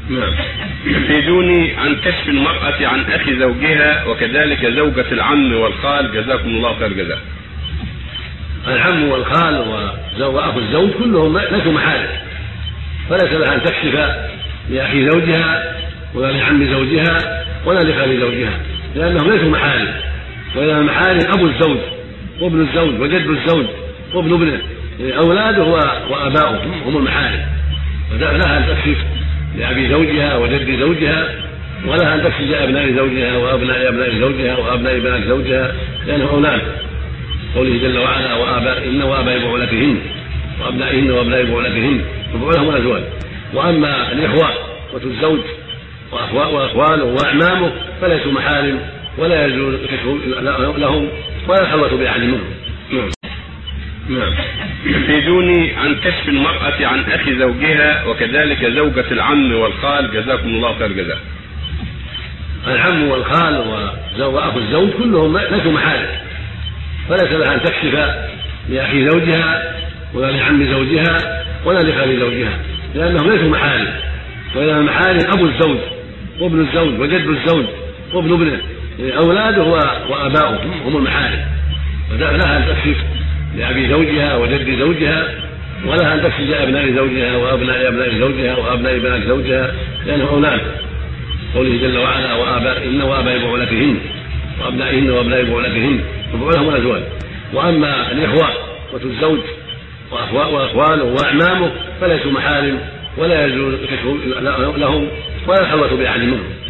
نعم. يفيدوني عن كشف المرأة عن أخي زوجها وكذلك زوجة العم والخال، جزاكم الله خير الجزاء. العم والخال وأخو الزوج كلهم ليسوا محارم، فليس لها أن تكشف لأخي زوجها ولا لعم زوجها ولا لخال زوجها، لأنهم ليسوا محارم، وإنما المحارم أبو الزوج وابن الزوج وجد الزوج وابن ابنه، أولاده وآباؤه هم المحارم، فلها أن تكشف لأبي زوجها وجد زوجها، ولها أن تكشف لأبناء زوجها وأبناء أبناء زوجها وأبناء بنات زوجها، لأنهم أولاد. قوله جل وعلا وآبائهن وآباء بعولتهن وأبنائهن وأبناء بعولتهن، وبعولهم الأزواج. وأما الإخوة والزوج وأخواله وأعمامه فليسوا محارم، ولا يجوز الكشف لهم ولا الخلوة بأحد منهم. نعم. يفيدوني عن كشف المرأة عن أخي زوجها وكذلك زوجة العم والخال، جزاكم الله خير الجزاء. العم والخال وأخو الزوج كلهم ليسوا محارم، فليس لها أن تكشف لأخي زوجها ولا لعم زوجها ولا لخال زوجها، لأنهم ليسوا محارم، وإنما المحارم أبو الزوج وابن الزوج وجد الزوج وابن ابنه، أولاده وآباؤه هم المحارم، فلها أن تكشف لأبي زوجها وجد زوجها، ولها أن تكشف لأبناء زوجها وأبناء أبناء زوجها وأبناء بنات زوجها، لأنهم أولاد. قوله جل وعلا وآبائهن وآباء بعولتهن وأبنائهن وأبناء بعولتهن، وبعولهم الأزواج. وأما الإخوة والزوج وأخواله وأعمامه فليسوا محارم، ولا يجوز الكشف لهم ولا الخلوة بأحد منهم.